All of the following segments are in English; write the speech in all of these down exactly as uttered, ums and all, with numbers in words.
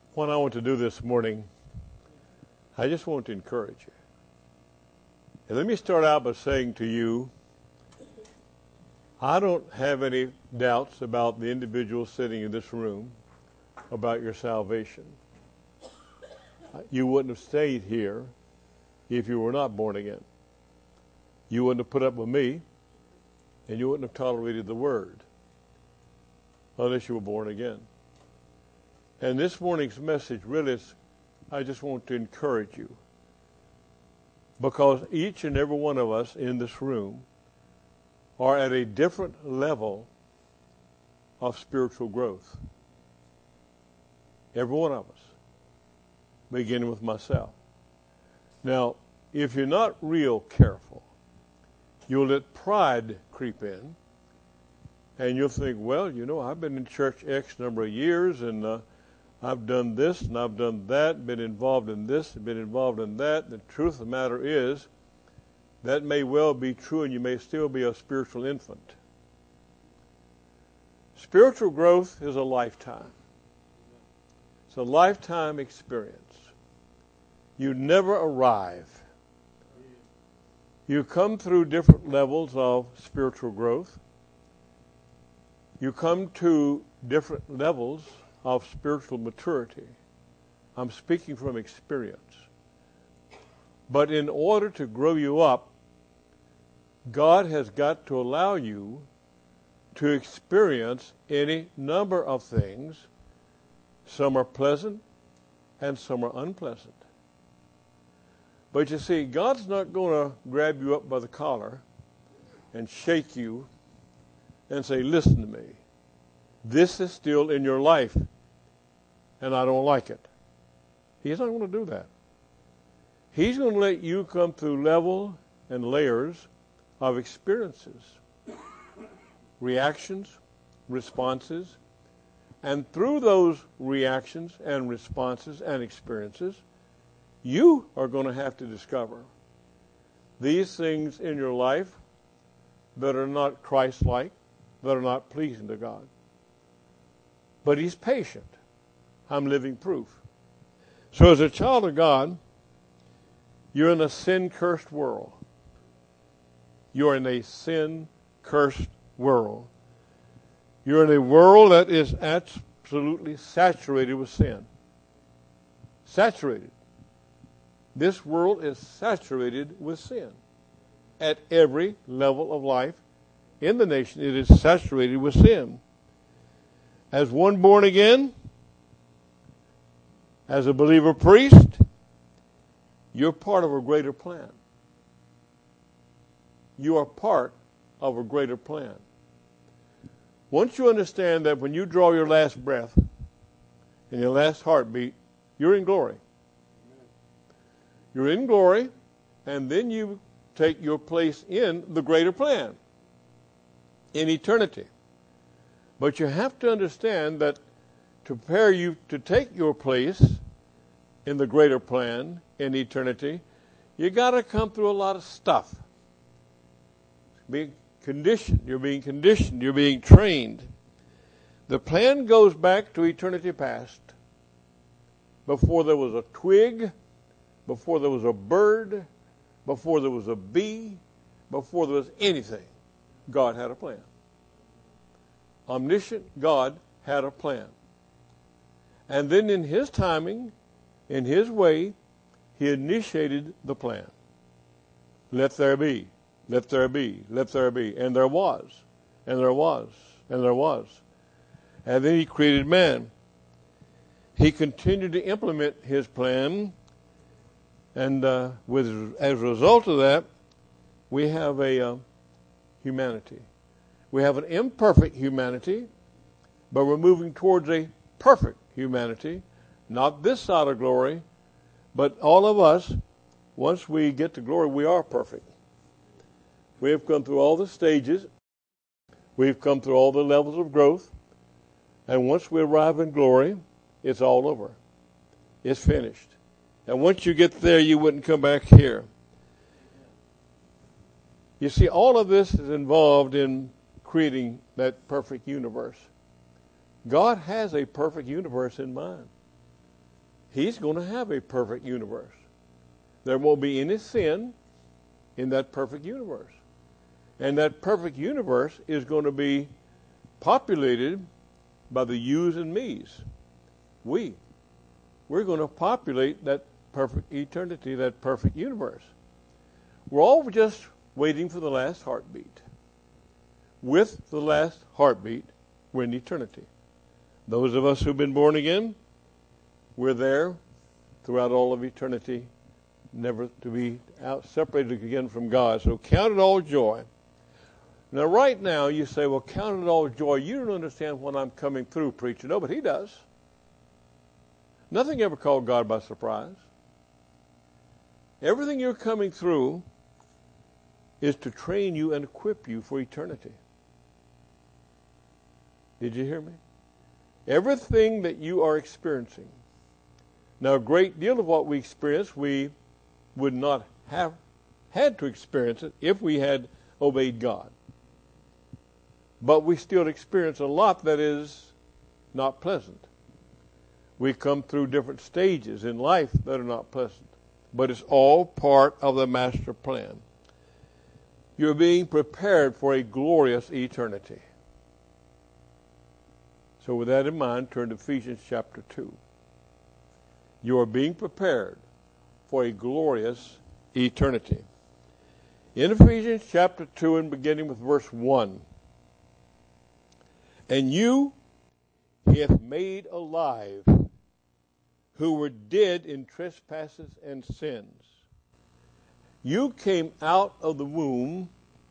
What I want to do this morning, I just want to encourage you. And let me start out by saying to you, I don't have any doubts about the individual sitting in this room about your salvation. You wouldn't have stayed here if you were not born again. You wouldn't have put up with me, and you wouldn't have tolerated the Word unless you were born again. And this morning's message really is, I just want to encourage you, because each and every one of us in this room are at a different level of spiritual growth. Every one of us, beginning with myself. Now, if you're not real careful, you'll let pride creep in, and you'll think, well, you know, I've been in church X number of years, and uh, I've done this, and I've done that, been involved in this, and been involved in that. The truth of the matter is, that may well be true, and you may still be a spiritual infant. Spiritual growth is a lifetime. It's a lifetime experience. You never arrive. You come through different levels of spiritual growth. You come to different levels of spiritual maturity. I'm speaking from experience. But in order to grow you up, God has got to allow you to experience any number of things. Some are pleasant and some are unpleasant. But you see, God's not going to grab you up by the collar and shake you and say, listen to me. This is still in your life, and I don't like it. He's not going to do that. He's going to let you come through level and layers of experiences, reactions, responses, and through those reactions and responses and experiences, you are going to have to discover these things in your life that are not Christ-like, that are not pleasing to God. But He's patient. I'm living proof. So as a child of God, you're in a sin-cursed world. You're in a sin-cursed world. You're in a world that is absolutely saturated with sin. Saturated. This world is saturated with sin. At every level of life in the nation, it is saturated with sin. As one born again, as a believer priest, you're part of a greater plan. You are part of a greater plan. Once you understand that when you draw your last breath and your last heartbeat, you're in glory. You're in glory, and then you take your place in the greater plan, in eternity. But you have to understand that to prepare you to take your place in the greater plan, in eternity, you got to come through a lot of stuff. Being conditioned, you're being conditioned, you're being trained. The plan goes back to eternity past. Before there was a twig, before there was a bird, before there was a bee, before there was anything, God had a plan. Omniscient God had a plan. And then in His timing, in His way, He initiated the plan. Let there be, let there be, let there be. And there was, and there was, and there was. And then He created man. He continued to implement His plan. And uh, with as a result of that, we have a uh, humanity. We have an imperfect humanity, but we're moving towards a perfect humanity. Not this side of glory, but all of us, once we get to glory, we are perfect. We have come through all the stages. We've come through all the levels of growth. And once we arrive in glory, it's all over. It's finished. And once you get there, you wouldn't come back here. You see, all of this is involved in creating that perfect universe. God has a perfect universe in mind. He's going to have a perfect universe. There won't be any sin in that perfect universe. And that perfect universe is going to be populated by the yous and me's. We. We're going to populate that perfect eternity, that perfect universe. We're all just waiting for the last heartbeat. With the last heartbeat, we're in eternity. Those of us who've been born again, we're there throughout all of eternity, never to be out separated again from God. So count it all joy. Now, right now, you say, well, count it all joy. You don't understand what I'm coming through, preacher. No, but he does. Nothing ever caught God by surprise. Everything you're coming through is to train you and equip you for eternity. Did you hear me? Everything that you are experiencing. Now, a great deal of what we experience, we would not have had to experience it if we had obeyed God. But we still experience a lot that is not pleasant. We come through different stages in life that are not pleasant. But it's all part of the master plan. You're being prepared for a glorious eternity. So with that in mind, turn to Ephesians chapter two. You are being prepared for a glorious eternity. In Ephesians chapter two and beginning with verse one. And you he hath made alive, who were dead in trespasses and sins. You came out of the womb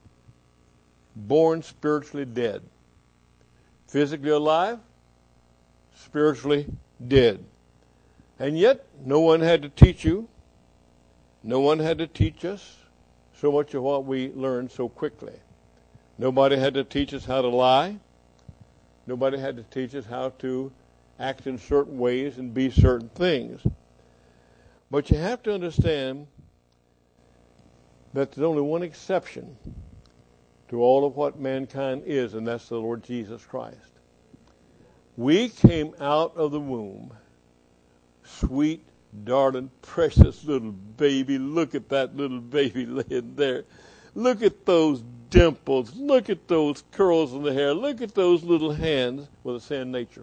born spiritually dead. Physically alive, spiritually dead. And yet, no one had to teach you. No one had to teach us so much of what we learned so quickly. Nobody had to teach us how to lie. Nobody had to teach us how to act in certain ways and be certain things. But you have to understand that there's only one exception to all of what mankind is, and that's the Lord Jesus Christ. We came out of the womb, sweet, darling, precious little baby. Look at that little baby laying there. Look at those dimples. Look at those curls in the hair. Look at those little hands with a sin nature.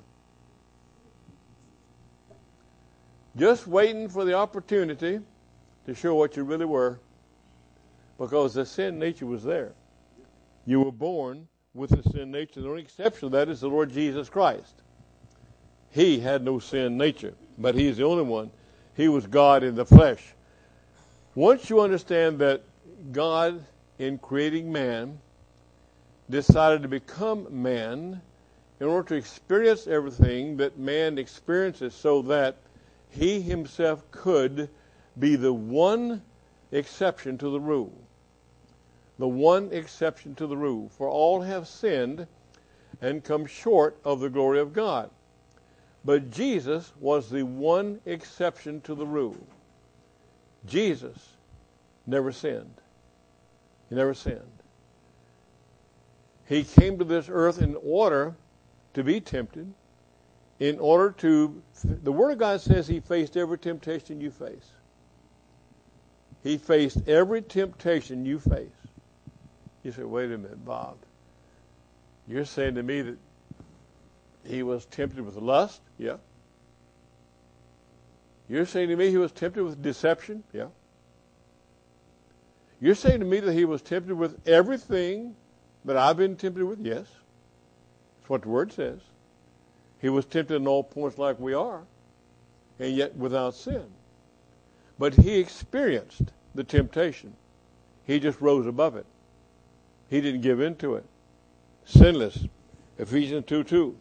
Just waiting for the opportunity to show what you really were, because the sin nature was there. You were born with the sin nature. The only exception to that is the Lord Jesus Christ. He had no sin nature, but he's the only one. He was God in the flesh. Once you understand that God, in creating man, decided to become man in order to experience everything that man experiences, so that he himself could be the one exception to the rule. The one exception to the rule. For all have sinned and come short of the glory of God. But Jesus was the one exception to the rule. Jesus never sinned. He never sinned. He came to this earth in order to be tempted, in order to, the Word of God says he faced every temptation you face. He faced every temptation you face. You say, wait a minute, Bob. You're saying to me that he was tempted with lust? Yeah. You're saying to me he was tempted with deception? Yeah. You're saying to me that he was tempted with everything that I've been tempted with? Yes. That's what the Word says. He was tempted in all points like we are, and yet without sin. But he experienced the temptation. He just rose above it. He didn't give in to it. Sinless. Ephesians two two.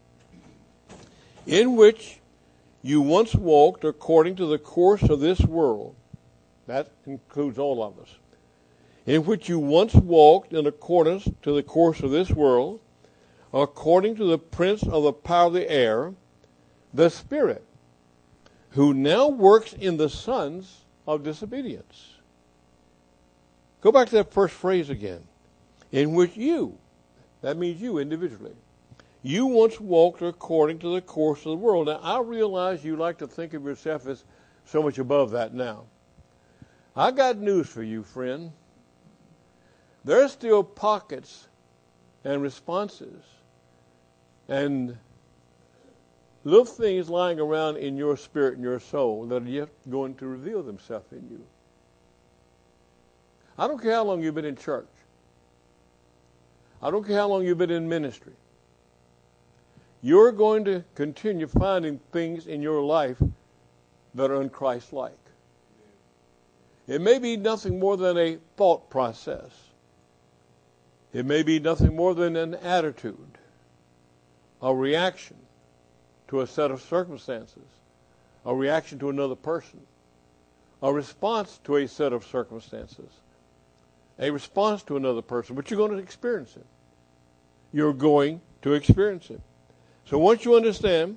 In which you once walked according to the course of this world. That includes all of us. In which you once walked in accordance to the course of this world, according to the prince of the power of the air, the Spirit, who now works in the sons of disobedience. Go back to that first phrase again. In which you, that means you individually, You once walked according to the course of the world. Now, I realize you like to think of yourself as so much above that now. I got news for you, friend. There's still pockets and responses and little things lying around in your spirit and your soul that are yet going to reveal themselves in you. I don't care how long you've been in church. I don't care how long you've been in ministry. You're going to continue finding things in your life that are unchristlike. It may be nothing more than a thought process. It may be nothing more than an attitude, a reaction to a set of circumstances, a reaction to another person, a response to a set of circumstances, a response to another person, but you're going to experience it. You're going to experience it. So once you understand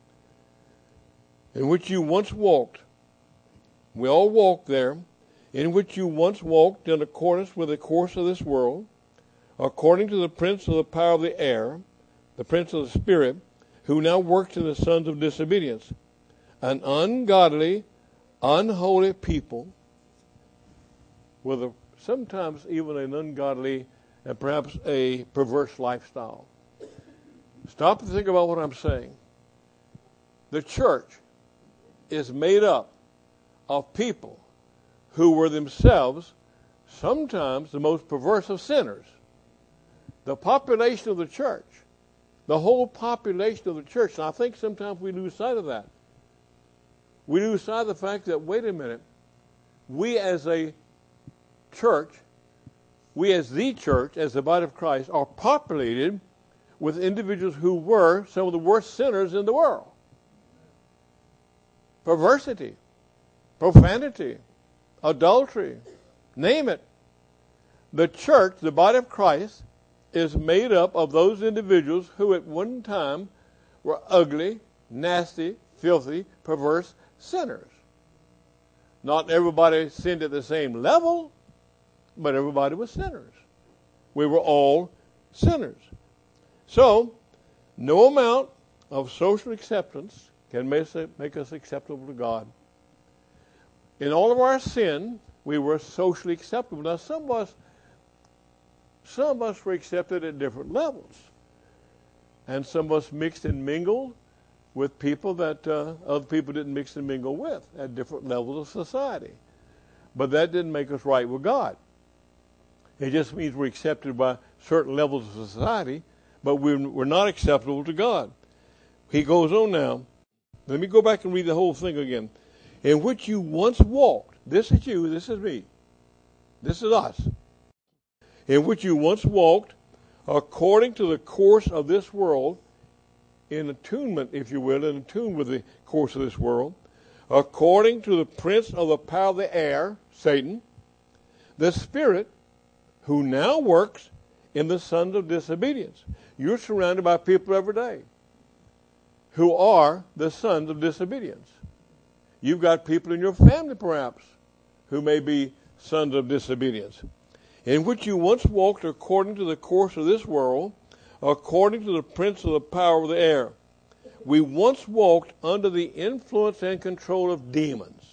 in which you once walked, we all walked there, in which you once walked in accordance with the course of this world, according to the prince of the power of the air, the prince of the spirit, who now works in the sons of disobedience, an ungodly, unholy people with a, sometimes even an ungodly and perhaps a perverse lifestyle. Stop and think about what I'm saying. The church is made up of people who were themselves sometimes the most perverse of sinners. The population of the church, the whole population of the church, and I think sometimes we lose sight of that. We lose sight of the fact that, wait a minute, we as a church, we as the church, as the body of Christ, are populated with individuals who were some of the worst sinners in the world. Perversity, profanity, adultery, name it. The church, the body of Christ, is made up of those individuals who at one time were ugly, nasty, filthy, perverse sinners. Not everybody sinned at the same level, but everybody was sinners. We were all sinners. So, no amount of social acceptance can make us acceptable to God. In all of our sin, we were socially acceptable. Now, some of us, some of us were accepted at different levels. And some of us mixed and mingled with people that uh, other people didn't mix and mingle with at different levels of society. But that didn't make us right with God. It just means we're accepted by certain levels of society, but we're, we're not acceptable to God. He goes on now. Let me go back and read the whole thing again. In which you once walked. This is you, this is me. This is us. In which you once walked according to the course of this world, in attunement, if you will, in attune with the course of this world, according to the prince of the power of the air, Satan, the spirit who now works in the sons of disobedience. You're surrounded by people every day who are the sons of disobedience. You've got people in your family, perhaps, who may be sons of disobedience, in which you once walked according to the course of this world, according to the prince of the power of the air. We once walked under the influence and control of demons.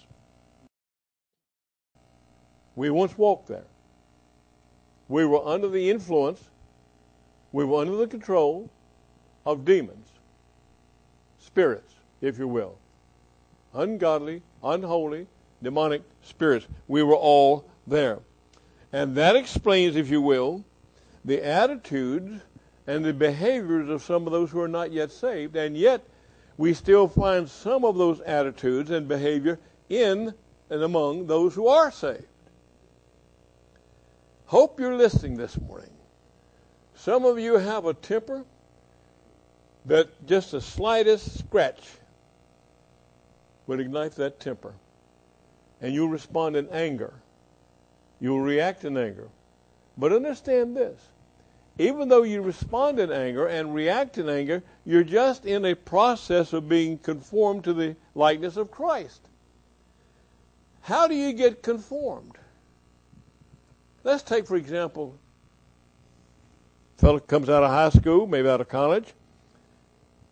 We once walked there. We were under the influence, we were under the control of demons, spirits, if you will. Ungodly, unholy, demonic spirits. We were all there. And that explains, if you will, the attitudes and the behaviors of some of those who are not yet saved. And yet, we still find some of those attitudes and behavior in and among those who are saved. Hope you're listening this morning. Some of you have a temper that just the slightest scratch would ignite that temper. And you'll respond in anger. You'll react in anger. But understand this. Even though you respond in anger and react in anger, you're just in a process of being conformed to the likeness of Christ. How do you get conformed? Let's take, for example, a fellow comes out of high school, maybe out of college,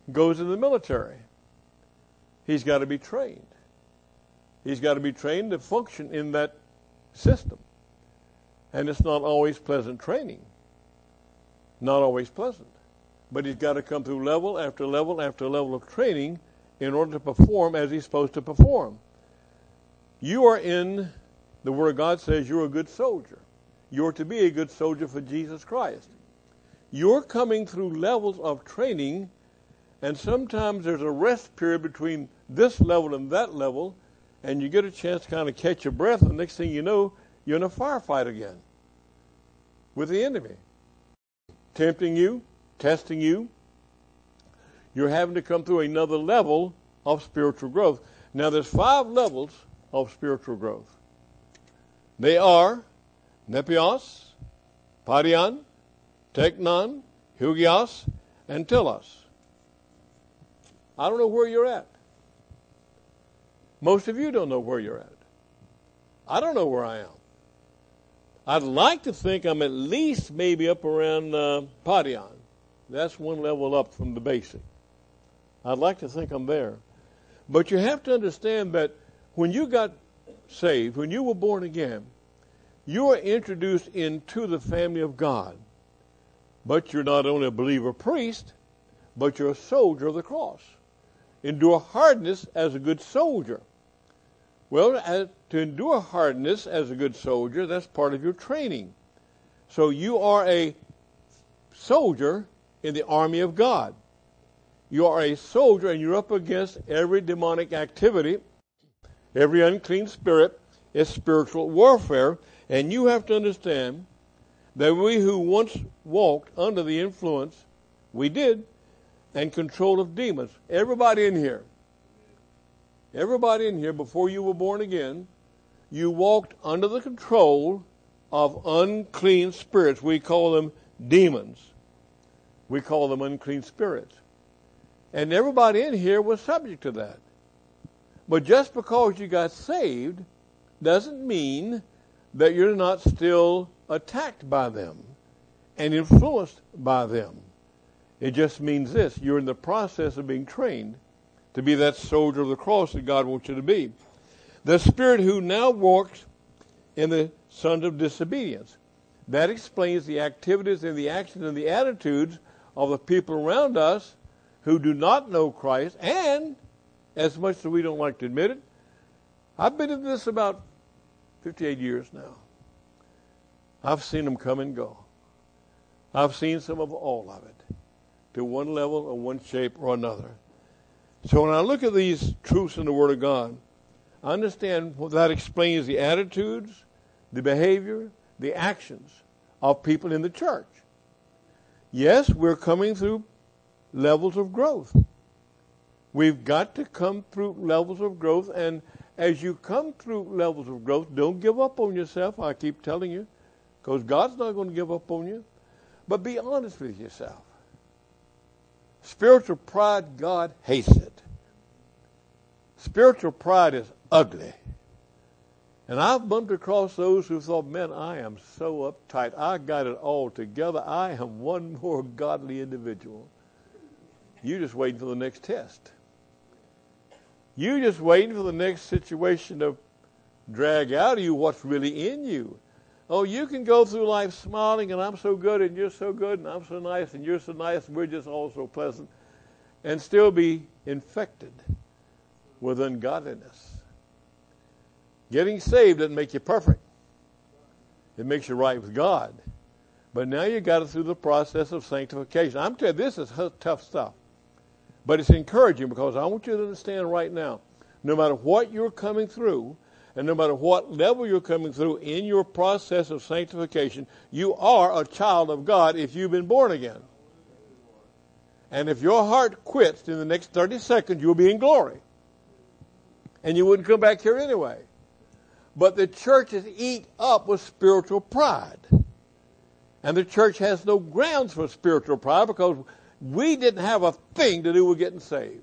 goes in the military. He's got to be trained. He's got to be trained to function in that system. And it's not always pleasant training. Not always pleasant. But he's got to come through level after level after level of training in order to perform as he's supposed to perform. You are in, the Word of God says you're a good soldier. You're to be a good soldier for Jesus Christ. You're coming through levels of training, and sometimes there's a rest period between this level and that level, and you get a chance to kind of catch your breath, and the next thing you know, you're in a firefight again with the enemy. Tempting you, testing you. You're having to come through another level of spiritual growth. Now, there's five levels of spiritual growth. They are nepios, padion, teknon, hugios, and telos. I don't know where you're at. Most of you don't know where you're at. I don't know where I am. I'd like to think I'm at least maybe up around uh, padion. That's one level up from the basic. I'd like to think I'm there. But you have to understand that when you got saved, when you were born again, you were introduced into the family of God. But you're not only a believer priest, but you're a soldier of the cross. Endure hardness as a good soldier. Well, as, to endure hardness as a good soldier, that's part of your training. So you are a soldier in the army of God. You are a soldier, and you're up against every demonic activity, every unclean spirit. It's spiritual warfare, and you have to understand that we who once walked under the influence, we did, and control of demons. Everybody in here, everybody in here, before you were born again, you walked under the control of unclean spirits. We call them demons. We call them unclean spirits. And everybody in here was subject to that. But just because you got saved doesn't mean that you're not still attacked by them and influenced by them. It just means this: you're in the process of being trained to be that soldier of the cross that God wants you to be. The spirit who now walks in the sons of disobedience. That explains the activities and the actions and the attitudes of the people around us who do not know Christ, and, as much as we don't like to admit it, I've been in this about fifty-eight years now. I've seen them come and go. I've seen some of all of it, to one level or one shape or another. So when I look at these truths in the Word of God, I understand that explains the attitudes, the behavior, the actions of people in the church. Yes, we're coming through levels of growth. We've got to come through levels of growth, and as you come through levels of growth, don't give up on yourself, I keep telling you, because God's not going to give up on you. But be honest with yourself. Spiritual pride, God hates it. Spiritual pride is ugly. And I've bumped across those who thought, man, I am so uptight. I got it all together. I am one more godly individual. You're just waiting for the next test. You're just waiting for the next situation to drag out of you what's really in you. Oh, you can go through life smiling, and I'm so good, and you're so good, and I'm so nice, and you're so nice, and we're just all so pleasant, and still be infected with ungodliness. Getting saved doesn't make you perfect. It makes you right with God. But now you got it through the process of sanctification. I'm telling you, this is tough stuff. But it's encouraging, because I want you to understand right now, no matter what you're coming through, and no matter what level you're coming through in your process of sanctification, you are a child of God if you've been born again. And if your heart quits in the next thirty seconds, you'll be in glory. And you wouldn't come back here anyway. But the church is eat up with spiritual pride. And the church has no grounds for spiritual pride, because we didn't have a thing to do with getting saved.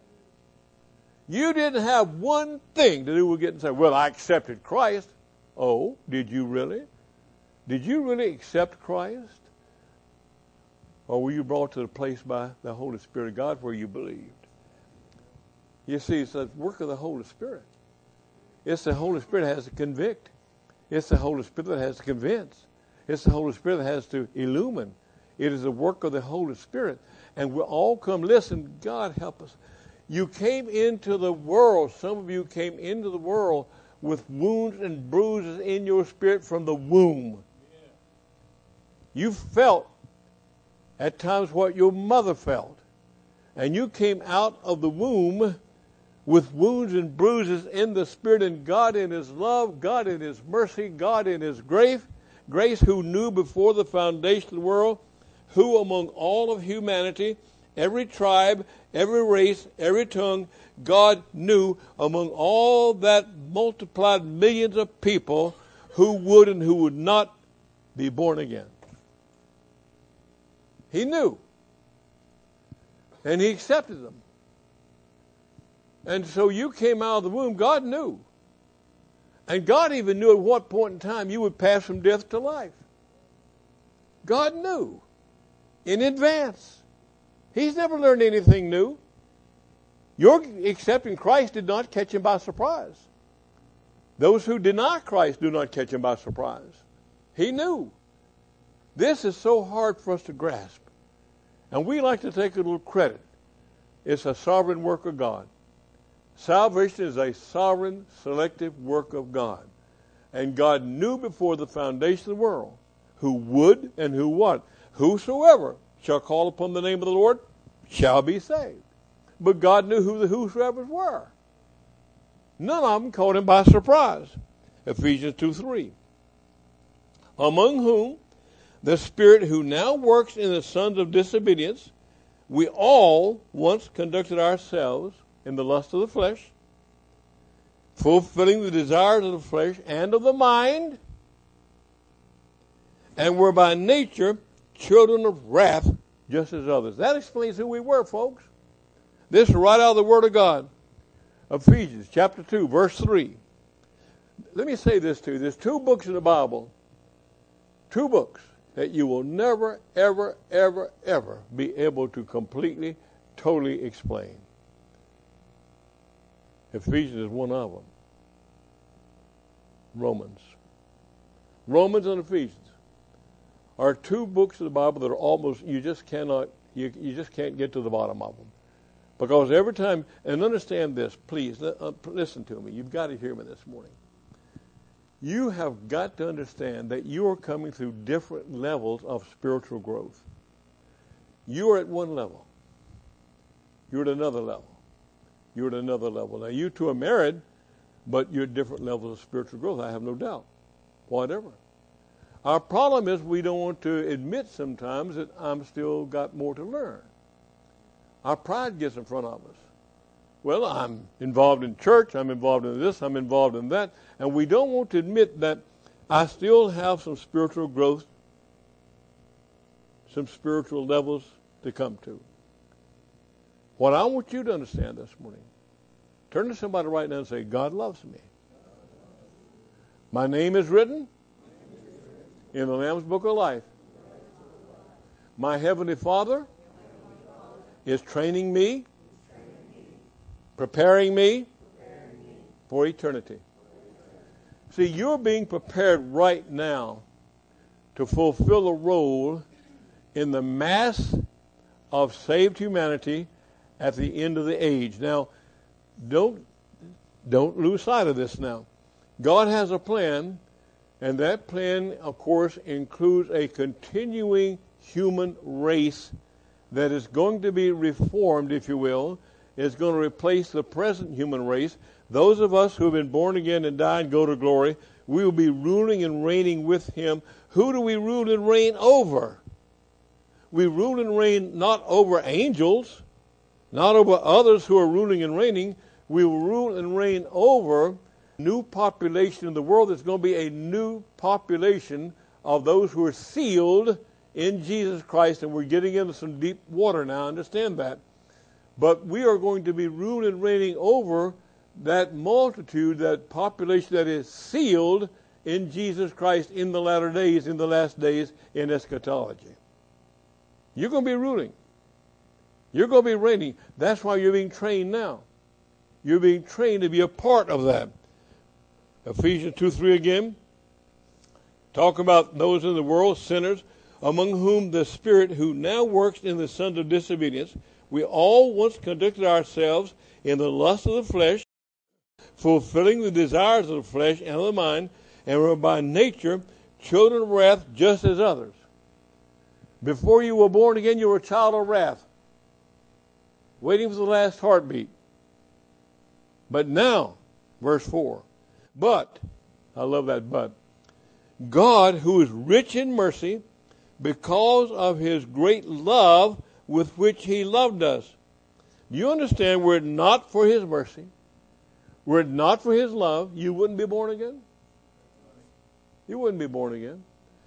You didn't have one thing to do with getting saved. Well, I accepted Christ. Oh, did you really? Did you really accept Christ? Or were you brought to the place by the Holy Spirit of God where you believed? You see, it's the work of the Holy Spirit. It's the Holy Spirit that has to convict. It's the Holy Spirit that has to convince. It's the Holy Spirit that has to illumine. It is the work of the Holy Spirit. And we all come, listen, God help us. You came into the world, some of you came into the world with wounds and bruises in your spirit from the womb. You felt at times what your mother felt. And you came out of the womb with wounds and bruises in the Spirit, and God in His love, God in His mercy, God in His grace, grace who knew before the foundation of the world, who among all of humanity, every tribe, every race, every tongue, God knew among all that multiplied millions of people who would and who would not be born again. He knew. And He accepted them. And so you came out of the womb, God knew. And God even knew at what point in time you would pass from death to life. God knew in advance. He's never learned anything new. Your accepting Christ did not catch Him by surprise. Those who deny Christ do not catch Him by surprise. He knew. This is so hard for us to grasp. And we like to take a little credit. It's a sovereign work of God. Salvation is a sovereign, selective work of God. And God knew before the foundation of the world who would and who what. Whosoever shall call upon the name of the Lord shall be saved. But God knew who the whosoevers were. None of them caught Him by surprise. Ephesians two three. Among whom the Spirit who now works in the sons of disobedience, we all once conducted ourselves in the lust of the flesh, fulfilling the desires of the flesh and of the mind, and were by nature children of wrath, just as others. That explains who we were, folks. This is right out of the Word of God. Ephesians chapter two, verse three. Let me say this to you. There's two books in the Bible, two books that you will never, ever, ever, ever be able to completely, totally explain. Ephesians is one of them. Romans. Romans and Ephesians are two books of the Bible that are almost, you just cannot, you, you just can't get to the bottom of them. Because every time, and understand this, please, uh, listen to me. You've got to hear me this morning. You have got to understand that you are coming through different levels of spiritual growth. You are at one level. You're at another level. You're at another level. Now, you two are married, but you're at different levels of spiritual growth. I have no doubt. Whatever. Our problem is we don't want to admit sometimes that I'm still got more to learn. Our pride gets in front of us. Well, I'm involved in church. I'm involved in this. I'm involved in that. And we don't want to admit that I still have some spiritual growth, some spiritual levels to come to. What I want you to understand this morning, turn to somebody right now and say, God loves me. My name is written in the Lamb's Book of Life. My Heavenly Father is training me, preparing me for eternity. See, you're being prepared right now to fulfill a role in the mass of saved humanity at the end of the age. Now, don't don't lose sight of this now. God has a plan, and that plan, of course, includes a continuing human race that is going to be reformed, if you will, is going to replace the present human race. Those of us who have been born again and died and go to glory, we will be ruling and reigning with Him. Who do we rule and reign over? We rule and reign not over angels, not over others who are ruling and reigning. We will rule and reign over new population in the world. There's going to be a new population of those who are sealed in Jesus Christ, and we're getting into some deep water now, understand that. But we are going to be ruling and reigning over that multitude, that population that is sealed in Jesus Christ in the latter days, in the last days, in eschatology. You're going to be ruling. You're going to be reigning. That's why you're being trained now. You're being trained to be a part of that. Ephesians two three again. Talk about those in the world, sinners, among whom the Spirit who now works in the sons of disobedience. We all once conducted ourselves in the lust of the flesh, fulfilling the desires of the flesh and of the mind, and were by nature children of wrath just as others. Before you were born again, you were a child of wrath, waiting for the last heartbeat. But now, verse four, but, I love that but, God, who is rich in mercy, because of his great love with which he loved us. Do you understand, were it not for his mercy, were it not for his love, you wouldn't be born again? You wouldn't be born again.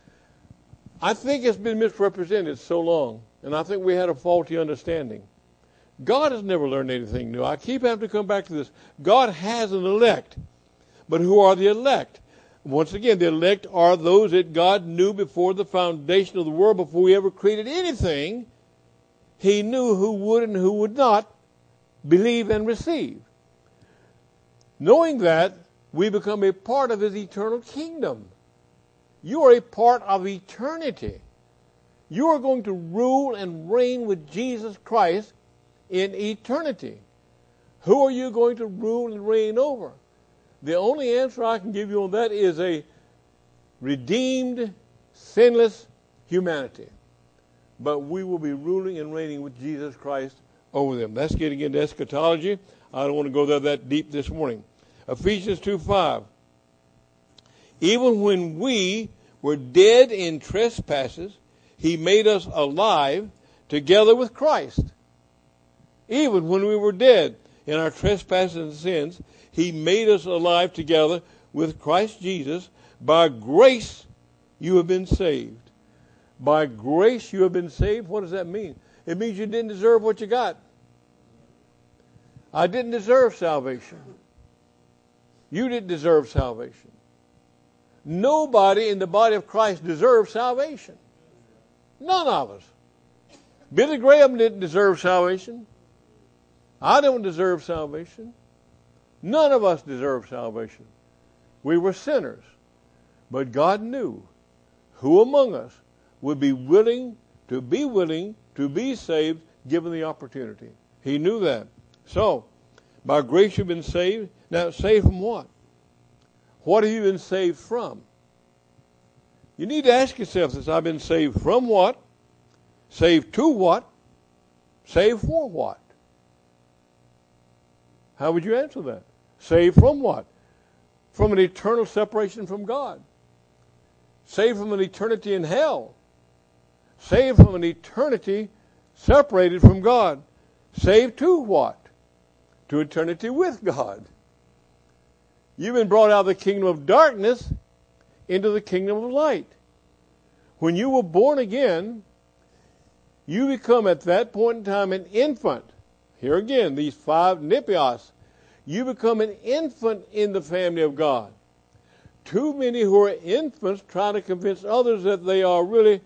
I think it's been misrepresented so long, and I think we had a faulty understanding. God has never learned anything new. I keep having to come back to this. God has an elect. But who are the elect? Once again, the elect are those that God knew before the foundation of the world, before he ever created anything. He knew who would and who would not believe and receive. Knowing that, we become a part of his eternal kingdom. You are a part of eternity. You are going to rule and reign with Jesus Christ in eternity. Who are you going to rule and reign over? The only answer I can give you on that is a redeemed, sinless humanity. But we will be ruling and reigning with Jesus Christ over them. That's getting into eschatology. I don't want to go there that deep this morning. Ephesians two five. Even when we were dead in trespasses, he made us alive together with Christ. Even when we were dead in our trespasses and sins, he made us alive together with Christ Jesus. By grace you have been saved. By grace you have been saved. What does that mean? It means you didn't deserve what you got. I didn't deserve salvation. You didn't deserve salvation. Nobody in the body of Christ deserves salvation. None of us. Billy Graham didn't deserve salvation. I don't deserve salvation. None of us deserve salvation. We were sinners. But God knew who among us would be willing to be willing to be saved given the opportunity. He knew that. So, by grace you've been saved. Now, saved from what? What have you been saved from? You need to ask yourself this. I've been saved from what? Saved to what? Saved for what? How would you answer that? Saved from what? From an eternal separation from God. Saved from an eternity in hell. Saved from an eternity separated from God. Saved to what? To eternity with God. You've been brought out of the kingdom of darkness into the kingdom of light. When you were born again, you become at that point in time an infant. Here again, these five nipios. You become an infant in the family of God. Too many who are infants try to convince others that they are really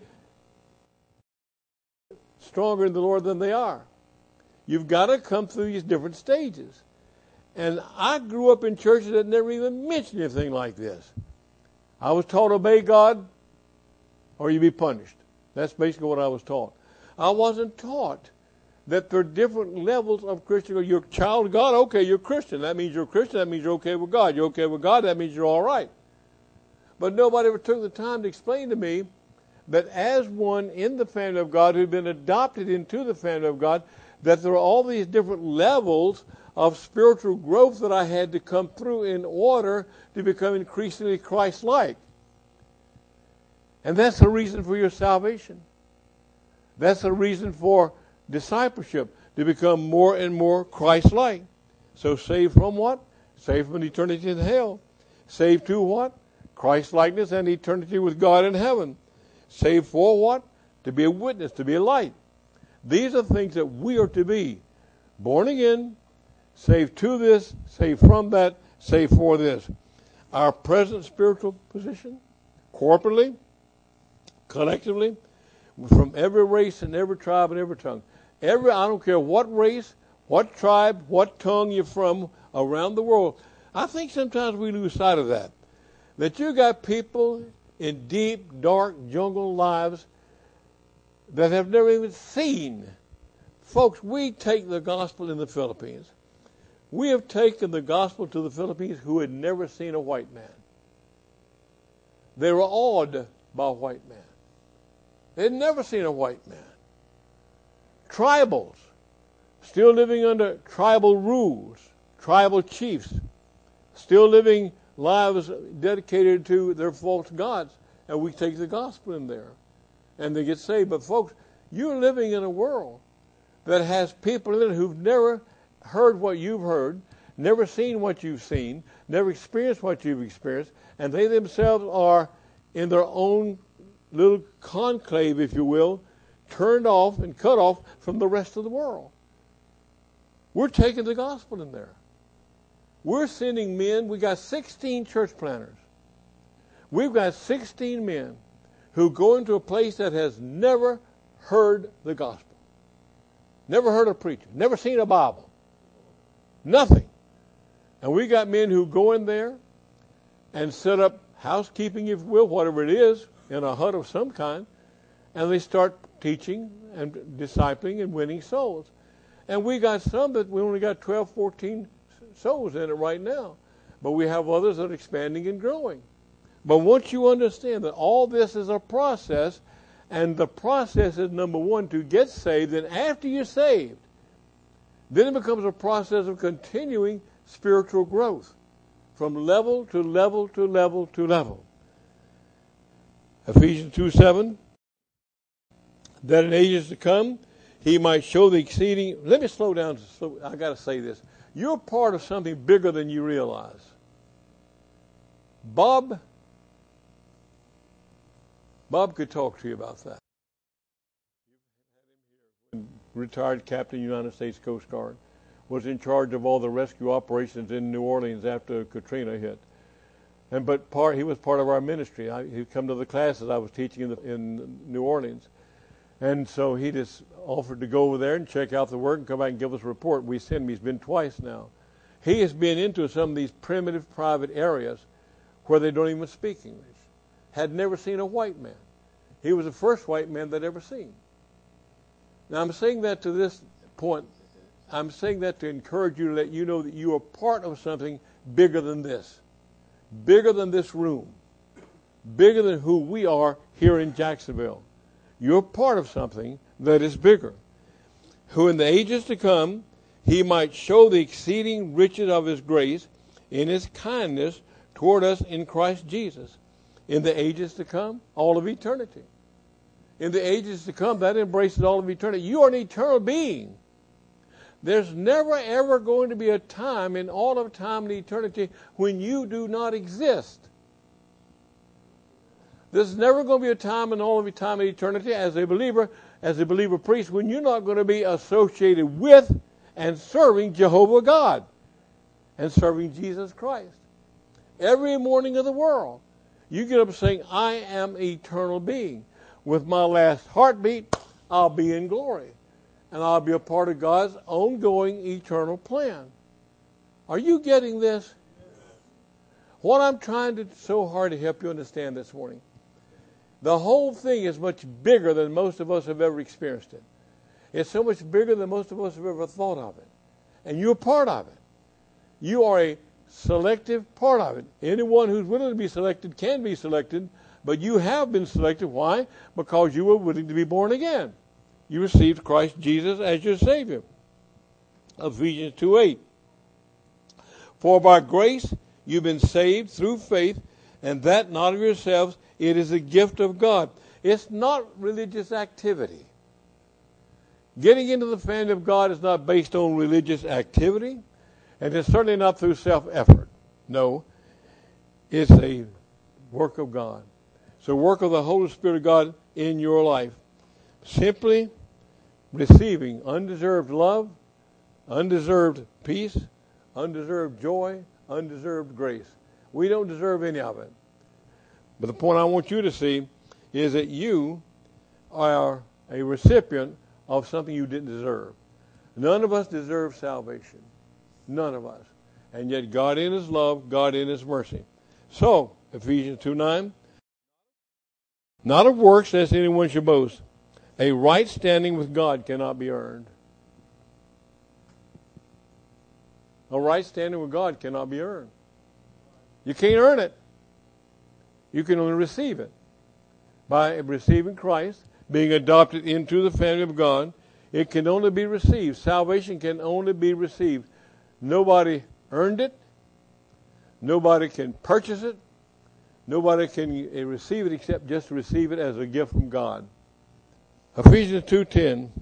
stronger in the Lord than they are. You've got to come through these different stages. And I grew up in churches that never even mentioned anything like this. I was taught obey God or you be punished. That's basically what I was taught. I wasn't taught that there are different levels of Christian. You're a child of God, okay, you're Christian. That means you're a Christian. That means you're okay with God. You're okay with God, that means you're all right. But nobody ever took the time to explain to me that as one in the family of God who'd been adopted into the family of God, that there are all these different levels of spiritual growth that I had to come through in order to become increasingly Christ-like. And that's the reason for your salvation. That's the reason for discipleship, to become more and more Christ-like. So saved from what? Saved from an eternity in hell. Saved to what? Christ-likeness and eternity with God in heaven. Saved for what? To be a witness, to be a light. These are things that we are to be. Born again, saved to this, saved from that, saved for this. Our present spiritual position, corporately, collectively, from every race and every tribe and every tongue. Every, I don't care what race, what tribe, what tongue you're from around the world. I think sometimes we lose sight of that. That you got people in deep, dark jungle lives that have never even seen. Folks, we take the gospel in the Philippines. We have taken the gospel to the Philippines who had never seen a white man. They were awed by a white man. They had never seen a white man. Tribals, still living under tribal rules, tribal chiefs, still living lives dedicated to their false gods, and we take the gospel in there, and they get saved. But folks, you're living in a world that has people in it who've never heard what you've heard, never seen what you've seen, never experienced what you've experienced, and they themselves are in their own little conclave, if you will, turned off and cut off from the rest of the world. We're taking the gospel in there. We're sending men. We got sixteen church planters. We've got sixteen men who go into a place that has never heard the gospel, never heard a preacher, never seen a Bible, nothing. And we got men who go in there and set up housekeeping, if you will, whatever it is, in a hut of some kind, and they start teaching and discipling and winning souls. And we got some that we only got twelve, fourteen souls in it right now. But we have others that are expanding and growing. But once you understand that all this is a process, and the process is, number one, to get saved, and after you're saved, then it becomes a process of continuing spiritual growth from level to level to level to level. Ephesians two seven, that in ages to come he might show the exceeding. Let me slow down. Slow, I got to say this. You're part of something bigger than you realize. Bob, Bob could talk to you about that. Retired Captain, United States Coast Guard, was in charge of all the rescue operations in New Orleans after Katrina hit. And but part he was part of our ministry. I, he'd come to the classes I was teaching in, the, in New Orleans. And so he just offered to go over there and check out the work and come back and give us a report. We sent him. He's been twice now. He has been into some of these primitive private areas where they don't even speak English. Had never seen a white man. He was the first white man they'd ever seen. Now I'm saying that to this point. I'm saying that to encourage you, to let you know that you are part of something bigger than this. Bigger than this room. Bigger than who we are here in Jacksonville. You're part of something that is bigger. Who in the ages to come, he might show the exceeding riches of his grace in his kindness toward us in Christ Jesus. In the ages to come, all of eternity. In the ages to come, that embraces all of eternity. You are an eternal being. There's never, ever going to be a time in all of time and eternity when you do not exist. There's never going to be a time in all of time and eternity as a believer, as a believer priest, when you're not going to be associated with and serving Jehovah God and serving Jesus Christ. Every morning of the world, you get up saying, I am an eternal being. With my last heartbeat, I'll be in glory. And I'll be a part of God's ongoing eternal plan. Are you getting this? What I'm trying to so hard to help you understand this morning. The whole thing is much bigger than most of us have ever experienced it. It's so much bigger than most of us have ever thought of it. And you're part of it. You are a selective part of it. Anyone who's willing to be selected can be selected, but you have been selected. Why? Because you were willing to be born again. You received Christ Jesus as your Savior. Ephesians two eight. For by grace you've been saved through faith, and that not of yourselves, it is a gift of God. It's not religious activity. Getting into the family of God is not based on religious activity, and it's certainly not through self-effort. No, it's a work of God. It's a work of the Holy Spirit of God in your life. Simply receiving undeserved love, undeserved peace, undeserved joy, undeserved grace. We don't deserve any of it. But the point I want you to see is that you are a recipient of something you didn't deserve. None of us deserve salvation. None of us. And yet God in His love, God in His mercy. So, Ephesians two nine, not of works lest anyone should boast. A right standing with God cannot be earned. A right standing with God cannot be earned. You can't earn it. You can only receive it. By receiving Christ, being adopted into the family of God, it can only be received. Salvation can only be received. Nobody earned it. Nobody can purchase it. Nobody can receive it except just receive it as a gift from God. Ephesians two ten.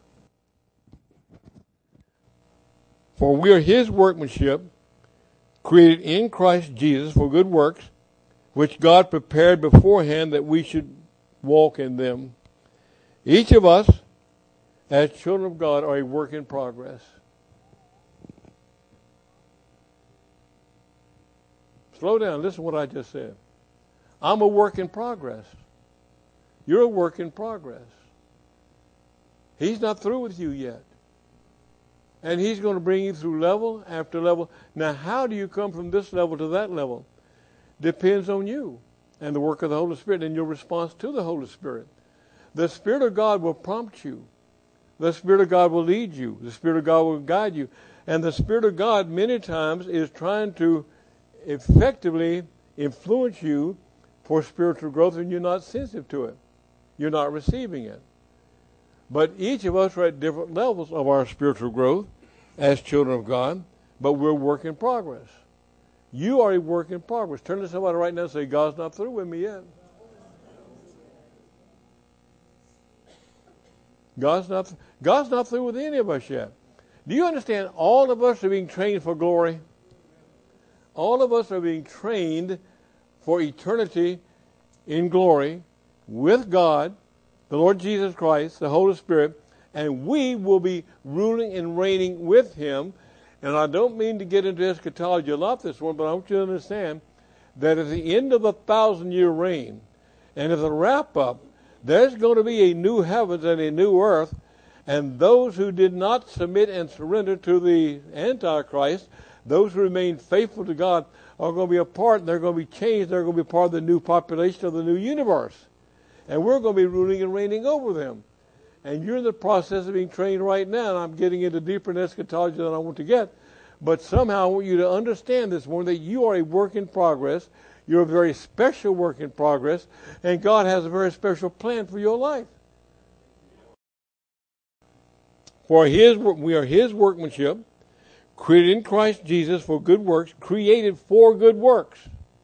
For we are His workmanship, created in Christ Jesus for good works, which God prepared beforehand that we should walk in them. Each of us, as children of God, are a work in progress. Slow down. Listen to what I just said. I'm a work in progress. You're a work in progress. He's not through with you yet. And He's going to bring you through level after level. Now, how do you come from this level to that level? Depends on you and the work of the Holy Spirit and your response to the Holy Spirit. The Spirit of God will prompt you. The Spirit of God will lead you. The Spirit of God will guide you. And the Spirit of God many times is trying to effectively influence you for spiritual growth, and you're not sensitive to it. You're not receiving it. But each of us are at different levels of our spiritual growth as children of God, but we're a work in progress. You are a work in progress. Turn to somebody right now and say, God's not through with me yet. God's not, God's not through with any of us yet. Do you understand? All of us are being trained for glory. All of us are being trained for eternity in glory with God, the Lord Jesus Christ, the Holy Spirit, and we will be ruling and reigning with Him. And I don't mean to get into eschatology a lot this one, but I want you to understand that at the end of a thousand-year reign, and at the wrap-up, there's going to be a new heavens and a new earth, and those who did not submit and surrender to the Antichrist, those who remain faithful to God, are going to be a part, and they're going to be changed. They're going to be part of the new population of the new universe. And we're going to be ruling and reigning over them. And you're in the process of being trained right now, and I'm getting into deeper in eschatology than I want to get. But somehow I want you to understand this morning that you are a work in progress. You're a very special work in progress, and God has a very special plan for your life. For His, we are His workmanship, created in Christ Jesus for good works, created for good works.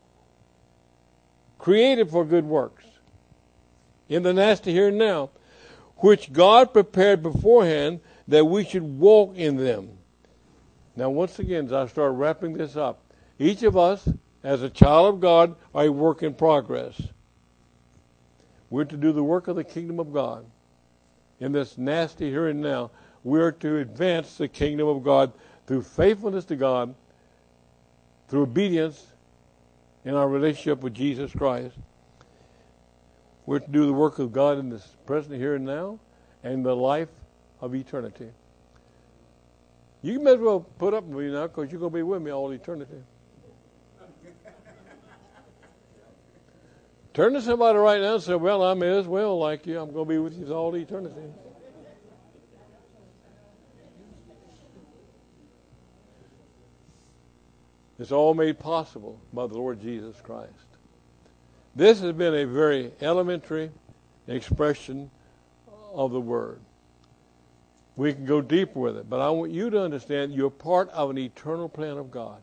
Created for good works. In the nasty here and now, which God prepared beforehand that we should walk in them. Now, once again, as I start wrapping this up, each of us, as a child of God, are a work in progress. We're to do the work of the kingdom of God. In this nasty here and now, we're to advance the kingdom of God through faithfulness to God, through obedience in our relationship with Jesus Christ. We're to do the work of God in this present here and now and the life of eternity. You may as well put up with me now because you're going to be with me all eternity. Turn to somebody right now and say, well, I may as well like you. I'm going to be with you all eternity. It's all made possible by the Lord Jesus Christ. This has been a very elementary expression of the Word. We can go deeper with it, but I want you to understand you're part of an eternal plan of God.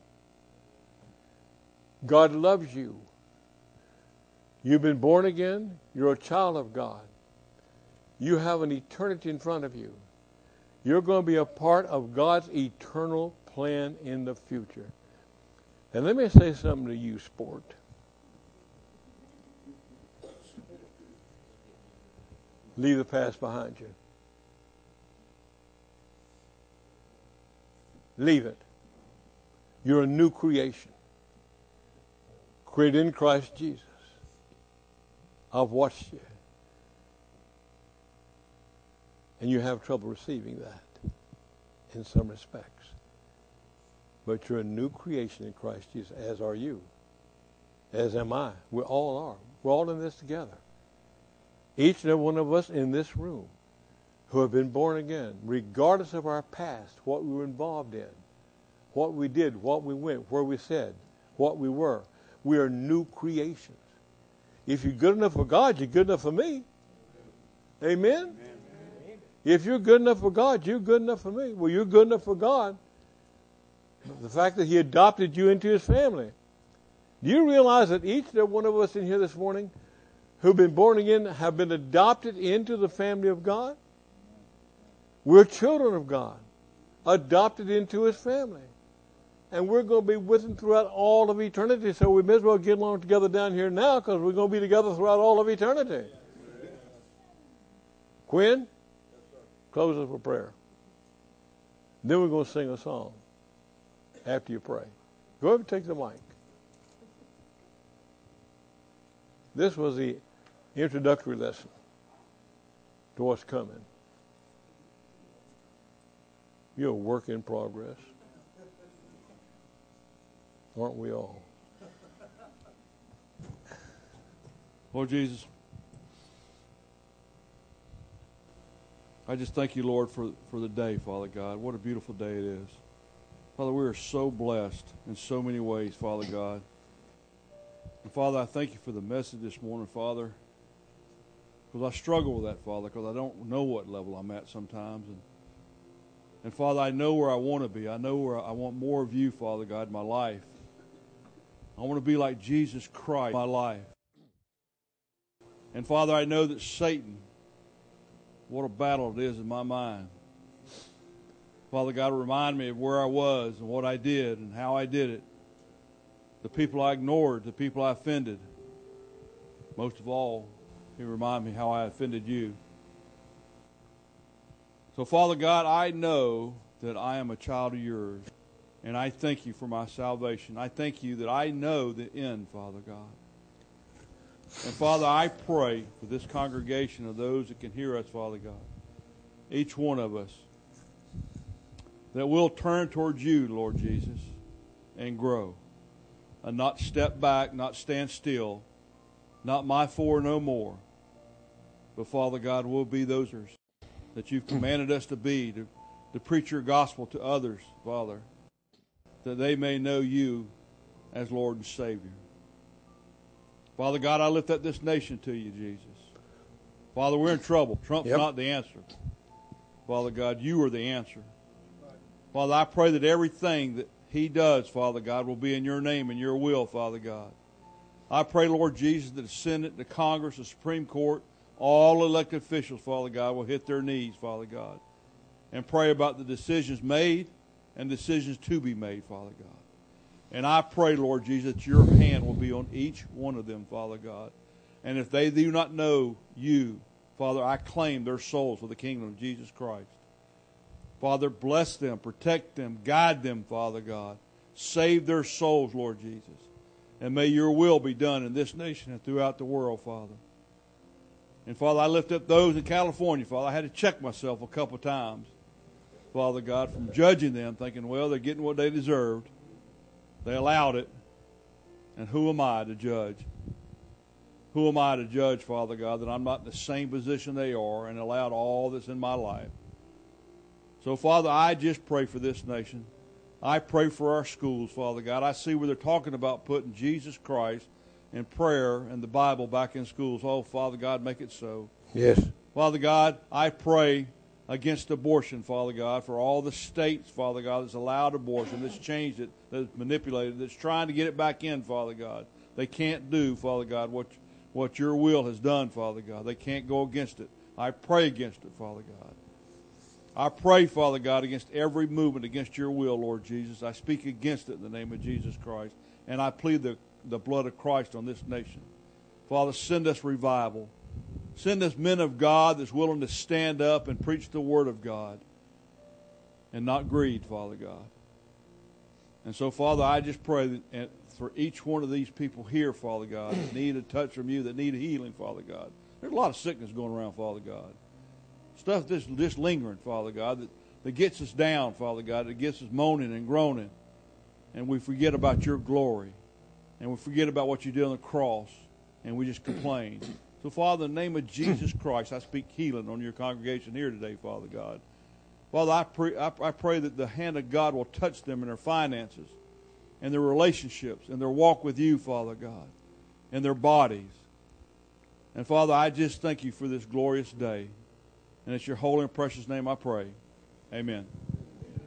God loves you. You've been born again. You're a child of God. You have an eternity in front of you. You're going to be a part of God's eternal plan in the future. And let me say something to you, sport. Leave the past behind you. Leave it. You're a new creation. Created in Christ Jesus. I've watched you. And you have trouble receiving that in some respects. But you're a new creation in Christ Jesus, as are you. As am I. We all are. We're all in this together. Each and every one of us in this room who have been born again, regardless of our past, what we were involved in, what we did, what we went, where we said, what we were. We are new creations. If you're good enough for God, you're good enough for me. Amen? Amen? If you're good enough for God, you're good enough for me. Well, you're good enough for God. The fact that he adopted you into his family. Do you realize that each and every one of us in here this morning who've been born again have been adopted into the family of God? We're children of God, adopted into his family. And we're going to be with him throughout all of eternity, so we may as well get along together down here now because we're going to be together throughout all of eternity. Quinn, close us with prayer. Then we're going to sing a song after you pray. Go ahead and take the mic. This was the introductory lesson to what's coming. You're a work in progress. Aren't we all? Lord Jesus, I just thank you, Lord, for, for the day, Father God. What a beautiful day it is. Father, we are so blessed in so many ways, Father God. And Father, I thank you for the message this morning, Father, because I struggle with that, Father, because I don't know what level I'm at sometimes. And, and Father, I know where I want to be. I know where I want more of you, Father God, in my life. I want to be like Jesus Christ in my life. And Father, I know that Satan, what a battle it is in my mind. Father God, remind me of where I was and what I did and how I did it. The people I ignored, the people I offended. Most of all, He remind me how I offended you. So Father God, I know that I am a child of yours. And I thank you for my salvation. I thank you that I know the end, Father God. And Father, I pray for this congregation of those that can hear us, Father God, each one of us, that we'll turn towards you, Lord Jesus, and grow. And not step back, not stand still, not my for no more. But Father God, we'll be those that you've commanded us to be, to, to preach your gospel to others, Father, that they may know you as Lord and Savior. Father God, I lift up this nation to you, Jesus. Father, we're in trouble. Trump's yep. not the answer. Father God, you are the answer. Father, I pray that everything that he does, Father God, will be in your name and your will, Father God. I pray, Lord Jesus, that the Senate, the Congress, the Supreme Court, all elected officials, Father God, will hit their knees, Father God, and pray about the decisions made and decisions to be made, Father God. And I pray, Lord Jesus, that your hand will be on each one of them, Father God. And if they do not know you, Father, I claim their souls for the kingdom of Jesus Christ. Father, bless them, protect them, guide them, Father God. Save their souls, Lord Jesus. And may your will be done in this nation and throughout the world, Father. And Father, I lift up those in California, Father. I had to check myself a couple times, Father God, from judging them, thinking, well, they're getting what they deserved. They allowed it. And who am I to judge? Who am I to judge, Father God, that I'm not in the same position they are and allowed all that's in my life? So, Father, I just pray for this nation. I pray for our schools, Father God. I see where they're talking about putting Jesus Christ and prayer and the Bible back in schools. Oh, Father God, make it so. Yes. Father God, I pray against abortion, Father God, for all the states, Father God, that's allowed abortion, that's changed it, that's manipulated, that's trying to get it back in, Father God. They can't do, Father God, what, what your will has done, Father God. They can't go against it. I pray against it, Father God. I pray, Father God, against every movement against your will, Lord Jesus. I speak against it in the name of Jesus Christ. And I plead the, the blood of Christ on this nation. Father, send us revival. Send us men of God that's willing to stand up and preach the word of God and not greed, Father God. And so, Father, I just pray that for each one of these people here, Father God, that need a touch from you, that need a healing, Father God. There's a lot of sickness going around, Father God. stuff that's just lingering, Father God, that, that gets us down, Father God, that gets us moaning and groaning. And we forget about your glory. And we forget about what you did on the cross. And we just complain. So, Father, in the name of Jesus Christ, I speak healing on your congregation here today, Father God. Father, I pray, I, I pray that the hand of God will touch them in their finances and their relationships and their walk with you, Father God, and their bodies. And, Father, I just thank you for this glorious day. And it's your holy and precious name I pray. Amen.